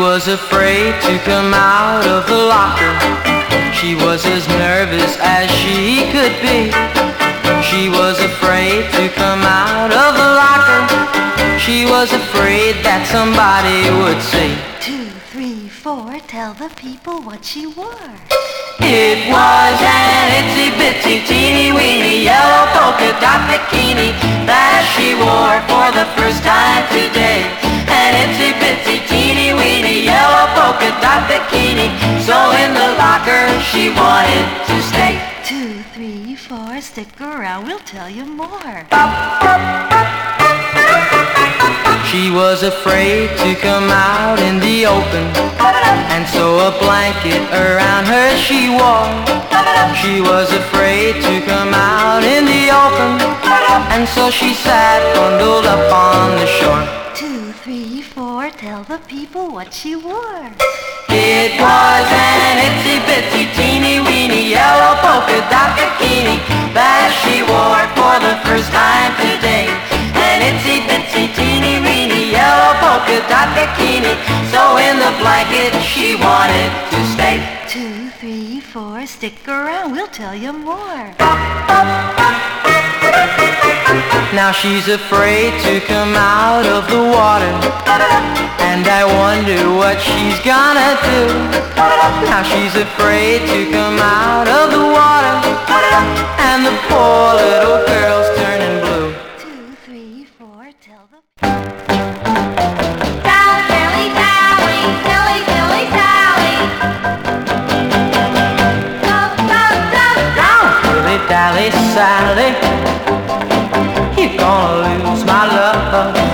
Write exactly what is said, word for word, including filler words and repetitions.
was afraid to come out of the locker. She was as nervous as she could be. She was afraid to come out of the locker. She was afraid that somebody would see. Two, three, four, tell the people what she wore. It was an itsy bitsy teeny weeny yellow polka dot bikini that she wore for the first time today. An itsy bitsy teeny weeny yellow polka dot bikini, so in the locker she wanted to stay. Two, three, four, stick around, we'll tell you more. She was afraid to come out in the open, and so a blanket around her she wore. She was afraid to come out in the open, and so she sat bundled up on the shore. Two, three, four, tell the people what she wore. It was an itsy bitsy teeny weeny yellow polka dot bikini that she wore for the first time today. An itsy bitsy teeny weeny yellow polka dot bikini, so in the blanket she wanted to stay. Two, three, four, stick around, we'll tell you more. Now she's afraid to come out of the water, and I wonder what she's gonna do. Now she's afraid to come out of the water, and the poor little girl's turning blue. Two, three, four, tell the Sally, Sally, Sally, silly, silly Sally. Go, go, go, go. Dilly dally Sally, you're gonna lose my love.